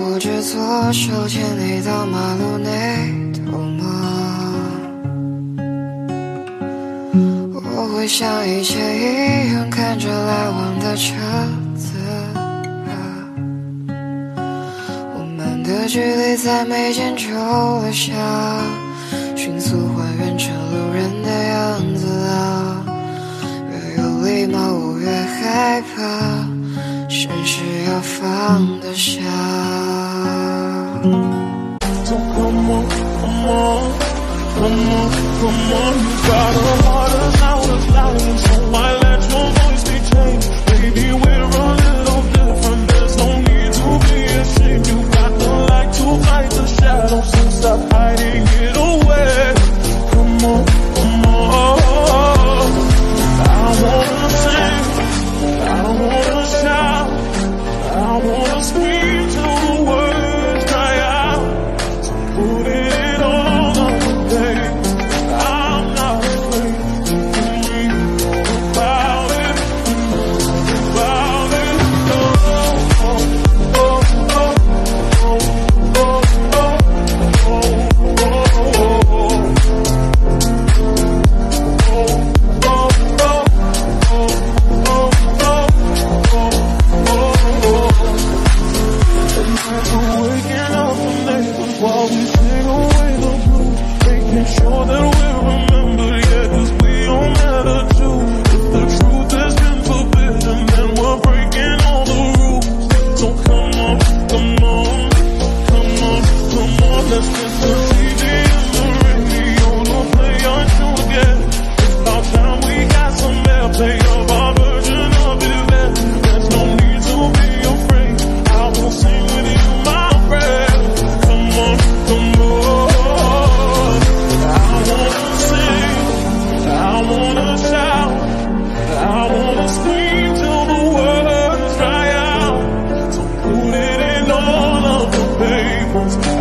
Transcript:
我只左手牵你到马路那头吗？我会像以前一样看着来往的车子，我们的距离在眉间抽了下，迅速还原成路人的样子啊。越有礼貌我越害怕，绅士要放得下。 So come on, come on, come on, come on. You got a heart as loud as lion, so why let your voice be changed? Baby, we're a little different, there's no need to be ashamed. You got the light to fight the shadows, so stop hiding it away. Come on, come on. I wanna sing, I wanna shout, I wanna scream till the words cry out. So put it all on the page. I'm not afraid. You can read about it, about it. Oh, oh, oh, oh, oh, oh, oh, waking up the neighbors while we sing away the blues, making sure that we're remembered, yeah, 'cause we all matter too. If the truth has been forbidden, then we're breaking all the rules. So come on, come on, come on, come on, let's get the TV and the radio, don't play our show again. It's about time we got some airplay of our version of events. There's no need to be afraid, I will sing with you, my friend. Come on, come on. I wanna sing, I wanna shout, I wanna scream till the words dry out. So put it in all of the papers.